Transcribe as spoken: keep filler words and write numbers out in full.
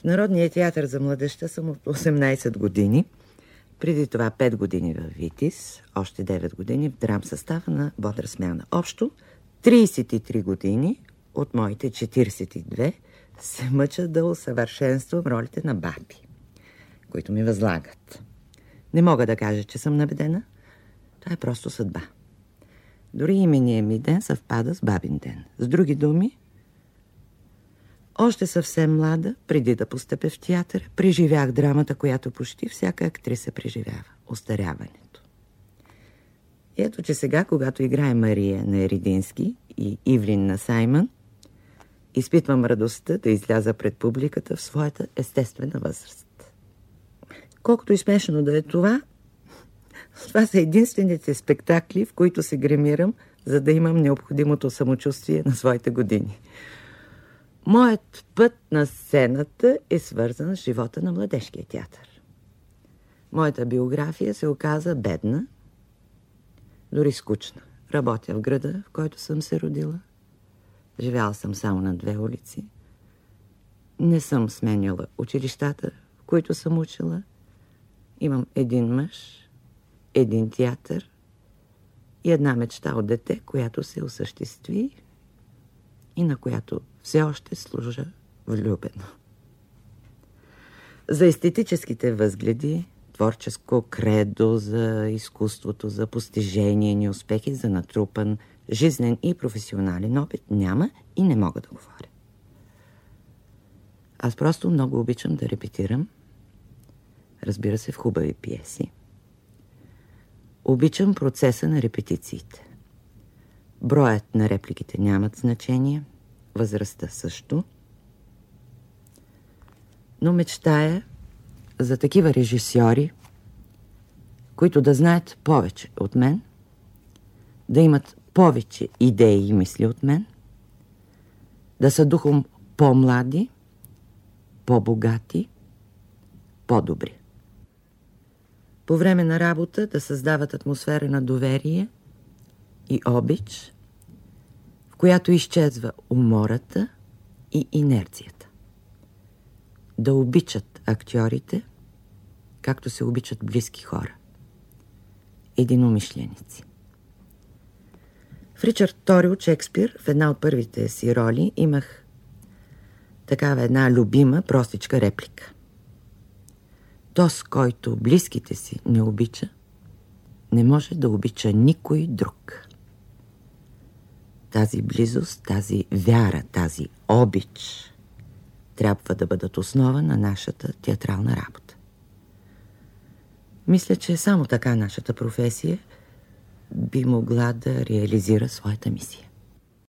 Народния театър за младежта съм от осемнайсет години. Преди това пет години в Витис, още девет години в драм състава на Бодра смяна. Общо трийсет и три години от моите четирийсет и две се мъча да усъвършенствам ролите на баби, които ми възлагат. Не мога да кажа, че съм набедена. Това е просто съдба. Дори имения ми ден съвпада с бабин ден. С други думи, още съвсем млада, преди да постъпя в театър, преживях драмата, която почти всяка актриса преживява – остаряването. И ето, че сега, когато играе Мария на Еридински и Ивлин на Саймън, изпитвам радостта да изляза пред публиката в своята естествена възраст. Колкото и смешно да е това, това са единствените спектакли, в които се гримирам, за да имам необходимото самочувствие на своите години. Моят път на сцената е свързан с живота на младежкия театър. Моята биография се оказа бедна, дори скучна. Работя в града, в който съм се родила. Живяла съм само на две улици. Не съм сменяла училищата, в които съм учила. Имам един мъж, един театър и една мечта от дете, която се осъществи и на която все още служа влюбено. За естетическите възгледи, творческо кредо, за изкуството, за постижения, успехи, за натрупан жизнен и професионален опит няма и не мога да говоря. Аз просто много обичам да репетирам, разбира се, в хубави пиеси. Обичам процеса на репетициите. Броят на репликите нямат значение, възрастта също. Но мечтая за такива режисьори, които да знаят повече от мен, да имат повече идеи и мисли от мен, да са духом по-млади, по-богати, по-добри. По време на работа да създават атмосфера на доверие и обич, в която изчезва умората и инерцията. Да обичат актьорите, както се обичат близки хора. Единомишленици. В Ричард Тори от Шекспир, в една от първите си роли, имах такава една любима, простичка реплика. Тоз, който близките си не обича, не може да обича никой друг. Тази близост, тази вяра, тази обич трябва да бъдат основа на нашата театрална работа. Мисля, че само така нашата професия би могла да реализира своята мисия.